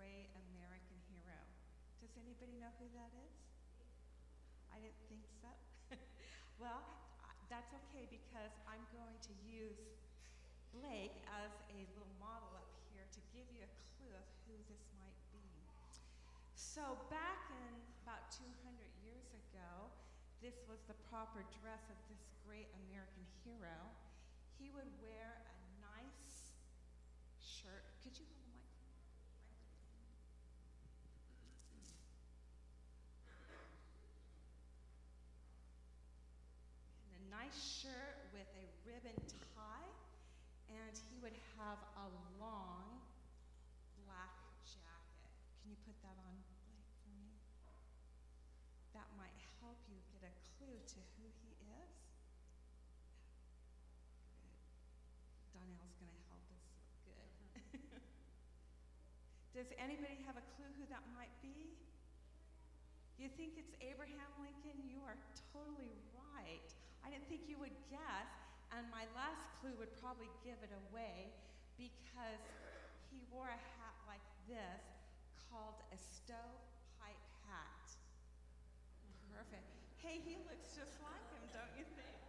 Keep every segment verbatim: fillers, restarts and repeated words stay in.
great American hero. Does anybody know who that is? I didn't think so. Well, that's okay because I'm going to use Blake as a little model up here to give you a clue of who this might be. So back in about two hundred years ago, this was the proper dress of this great American hero. He would wear a nice shirt. Could you hold the mic? And a nice shirt with a ribbon tie, and he would have a long black jacket. Can you put that on, Blake, for me? That might help you get a clue to who he is. Good. Donnell's going to help us. Good. Does anybody have a clue who that might be? You think it's Abraham Lincoln? You are totally right. I didn't think you would guess, and my last clue would probably give it away because he wore a hat like this called a stovepipe hat. Perfect. Hey, he looks just like him, don't you think?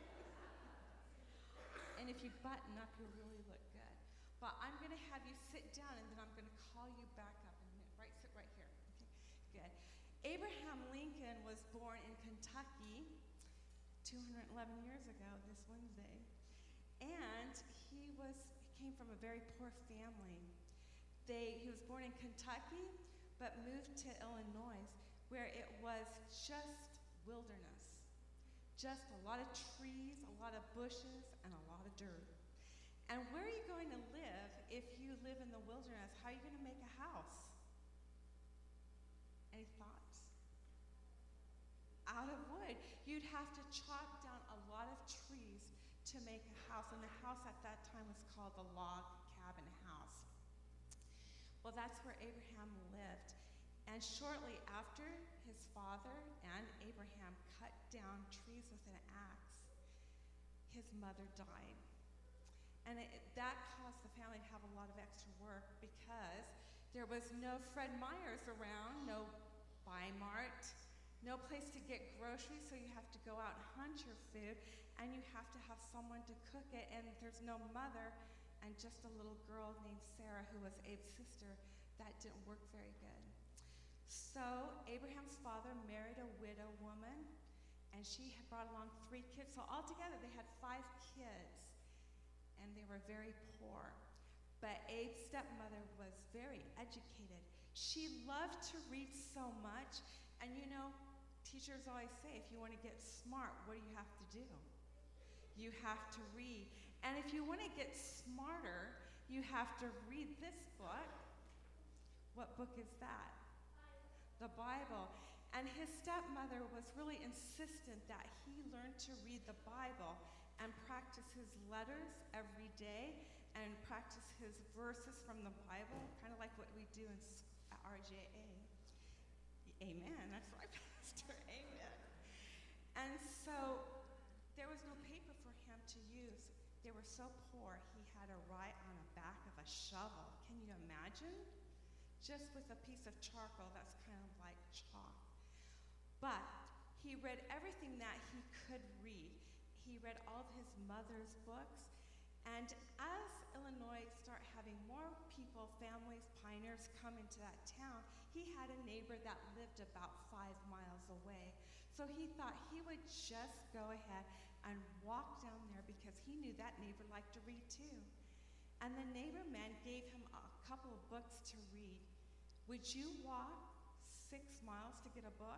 And if you button up, you'll really look good. But I'm going to have you sit down, and then I'm going to call you back up in a minute. Right, sit right here. Okay, good. Abraham Lincoln was born in Kentucky two hundred eleven years ago this Wednesday. And he was he came from a very poor family. They, he was born in Kentucky, but moved to Illinois, where it was just wilderness. Just a lot of trees, a lot of bushes, and a lot of dirt. And where are you going to live if you live in the wilderness? How are you going to make a house? Any thoughts? Out of wood. You'd have to chop down a lot of trees to make a house, and the house at that time was called the log cabin house. Well, that's where Abraham lived. And shortly after his father and Abraham cut down trees with an axe, his mother died. And it, that caused the family to have a lot of extra work because there was no Fred Meyer's around, no Bi-Mart, no place to get groceries, so you have to go out and hunt your food, and you have to have someone to cook it, and there's no mother, and just a little girl named Sarah, who was Abe's sister. That didn't work very good. So Abraham's father married a widow woman, and she had brought along three kids. So altogether, they had five kids, and they were very poor. But Abe's stepmother was very educated. She loved to read so much, and you know, teachers always say, if you want to get smart, what do you have to do? You have to read. And if you want to get smarter, you have to read this book. What book is that? The Bible. And his stepmother was really insistent that he learn to read the Bible and practice his letters every day and practice his verses from the Bible, kind of like what we do in at R J A. Amen. That's right, Pastor. Amen. And so there was no paper for him to use. They were so poor, he had to write on the back of a shovel. Can you imagine? Just with a piece of charcoal that's kind of like chalk. But he read everything that he could read. He read all of his mother's books. And as Illinois started having more people, families, pioneers come into that town, he had a neighbor that lived about five miles away. So he thought he would just go ahead and walk down there because he knew that neighbor liked to read too. And the neighbor man gave him a couple of books to read. Would you walk six miles to get a book?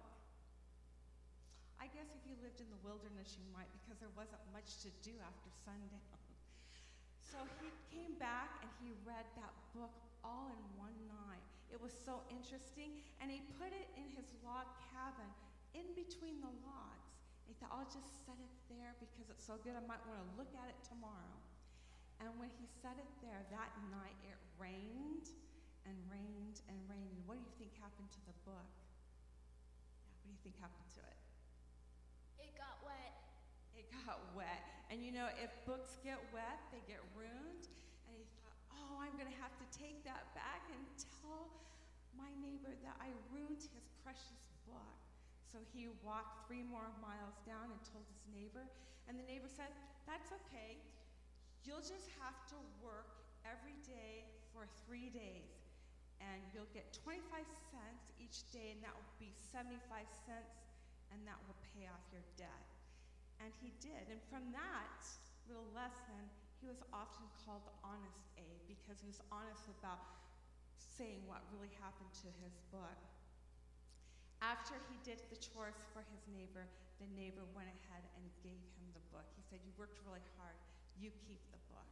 I guess if you lived in the wilderness, you might, because there wasn't much to do after sundown. So he came back and he read that book all in one night. It was so interesting, and he put it in his log cabin in between the logs. And he thought, I'll just set it there because it's so good, I might want to look at it tomorrow. And when he set it there, that night it rained and rained and rained. And what do you think happened to the book? Yeah, what do you think happened to it? It got wet. It got wet. And you know, if books get wet, they get ruined. And he thought, oh, I'm going to have to take that back and tell my neighbor, that I ruined his precious book. So he walked three more miles down and told his neighbor, and the neighbor said, that's okay. You'll just have to work every day for three days, and you'll get twenty-five cents each day, and that will be seventy-five cents, and that will pay off your debt. And he did. And from that little lesson, he was often called Honest Abe, because he was honest about saying what really happened to his book. After he did the chores for his neighbor, the neighbor went ahead and gave him the book. He said, you worked really hard. You keep the book.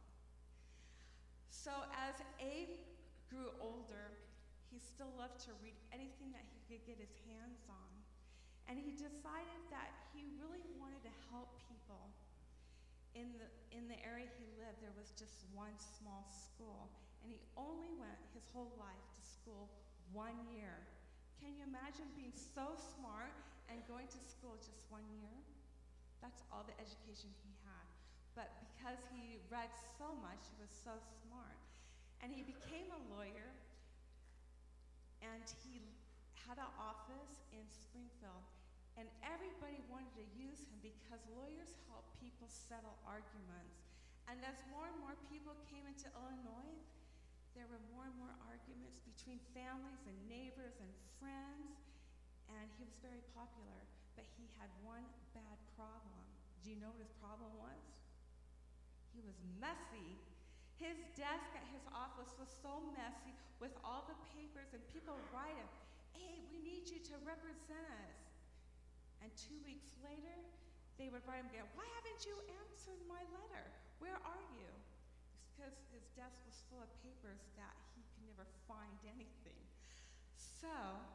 So as Abe grew older, he still loved to read anything that he could get his hands on. And he decided that he really wanted to help people. In the, in the area he lived, there was just one small school, and he only went his whole life to school one year. Can you imagine being so smart and going to school just one year? That's all the education he had. But because he read so much, he was so smart. And he became a lawyer, and he had an office in Springfield. And everybody wanted to use him because lawyers help people settle arguments. And as more and more people came into Illinois, there were more and more arguments between families and neighbors and friends, and he was very popular. But he had one bad problem. Do you know what his problem was? He was messy. His desk at his office was so messy with all the papers, and people would write him, hey, we need you to represent us. And two weeks later, they would write him again, why haven't you answered my letter? Where are you? It's because his desk was full of papers that he could never find anything. So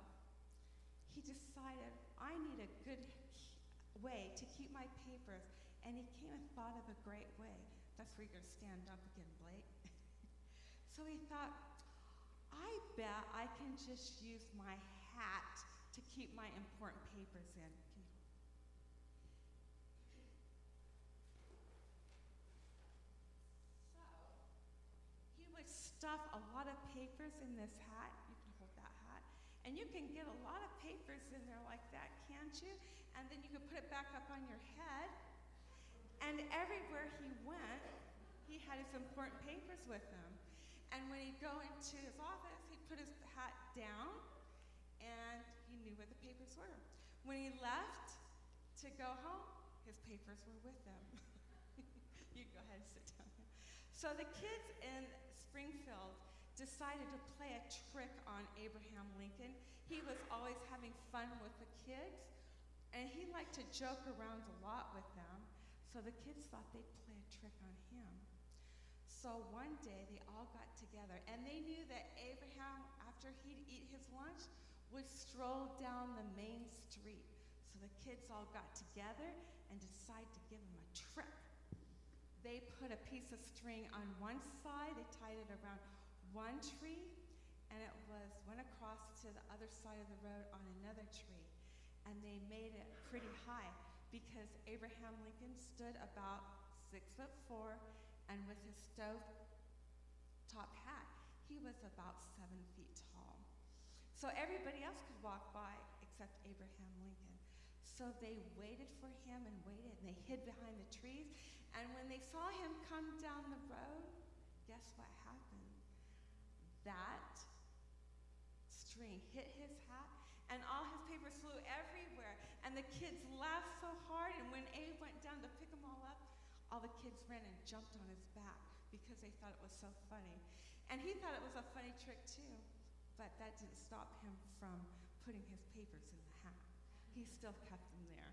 he decided, I need a good way to keep my papers. And he came and thought of a great way. That's where you're going to stand up again, Blake. So he thought, I bet I can just use my hat to keep my important papers in. Can you- So he would stuff a lot of papers in this hat. You can hold that hat. And you can get a lot of papers in there like that, can't you? And then you can put it back up on your head. And everywhere he went, he had his important papers with him. And when he'd go into his office, he'd put his hat down, and he knew where the papers were. When he left to go home, his papers were with him. You go ahead and sit down. So the kids in Springfield decided to play a trick on Abraham Lincoln. He was always having fun with the kids, and he liked to joke around a lot with them. So the kids thought they'd play a trick on him. So one day they all got together, and they knew that Abraham, after he'd eat his lunch, would stroll down the main street. So the kids all got together and decided to give him a trick. They put a piece of string on one side, they tied it around one tree, and it was went across to the other side of the road on another tree. And they made it pretty high, because Abraham Lincoln stood about six foot four, and with his stove top hat, he was about seven feet tall. So everybody else could walk by except Abraham Lincoln. So they waited for him and waited, and they hid behind the trees. And when they saw him come down the road, guess what happened? That string hit his hat, and all his papers flew everywhere. And the kids laughed so hard, and when Abe went down to pick them all up, all the kids ran and jumped on his back because they thought it was so funny. And he thought it was a funny trick too, but that didn't stop him from putting his papers in the hat. He still kept them there.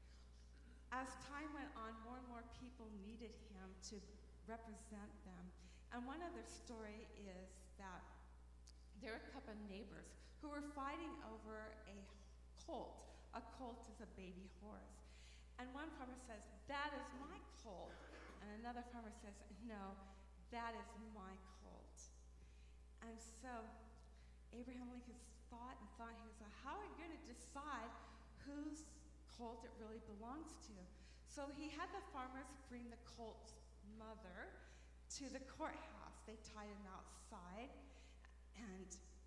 As time went on, more and more people needed him to represent them. And one other story is that there were a couple of neighbors who were fighting over a colt. A colt is a baby horse. And one farmer says, that is my colt. And another farmer says, no, that is my colt. And so Abraham Lincoln thought and thought, he was like, how are you going to decide whose colt it really belongs to? So he had the farmers bring the colt's mother to the courthouse. They tied him outside, and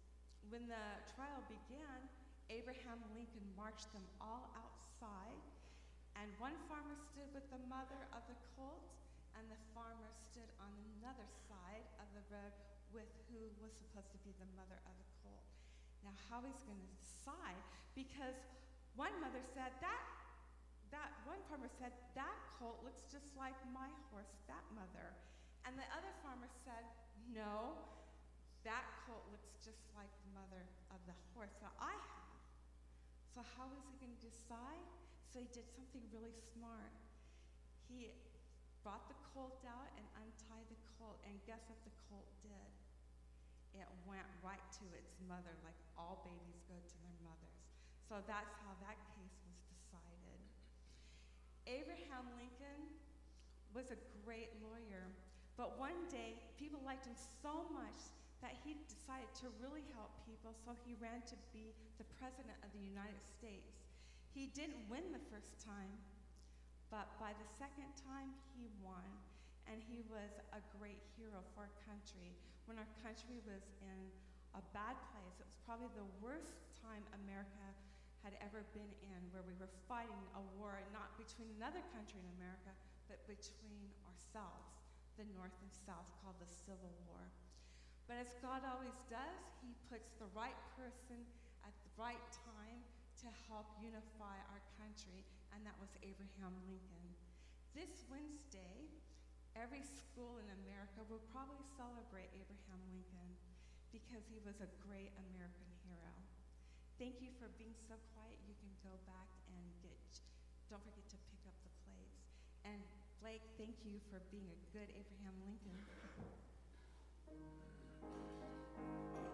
when the trial began, Abraham Lincoln marched them all outside, and one farmer stood with the mother of the colt, and the farmer stood on another side of the road with who was supposed to be the mother of the colt. Now, how he's going to decide, because one mother said, that, that one farmer said, that colt looks just like my horse, that mother. And the other farmer said, no, that colt looks just like the mother of the horse that I have. So how is he going to decide? So he did something really smart. He brought the colt out and untied the colt, and guess what the colt did? It went right to its mother, like all babies go to their mothers. So that's how that case was decided. Abraham Lincoln was a great lawyer, but one day people liked him so much that he decided to really help people, so he ran to be the president of the United States. He didn't win the first time, but by the second time he won, and he was a great hero for our country. When our country was in a bad place, it was probably the worst time America had ever been in, where we were fighting a war not between another country in America, but between ourselves, the North and South, called the Civil War. But as God always does, he puts the right person at the right time to help unify our country, and that was Abraham Lincoln. This Wednesday, every school in America will probably celebrate Abraham Lincoln because he was a great American hero. Thank you for being so quiet. You can go back and get, don't forget to pick up the plates. And Blake, thank you for being a good Abraham Lincoln.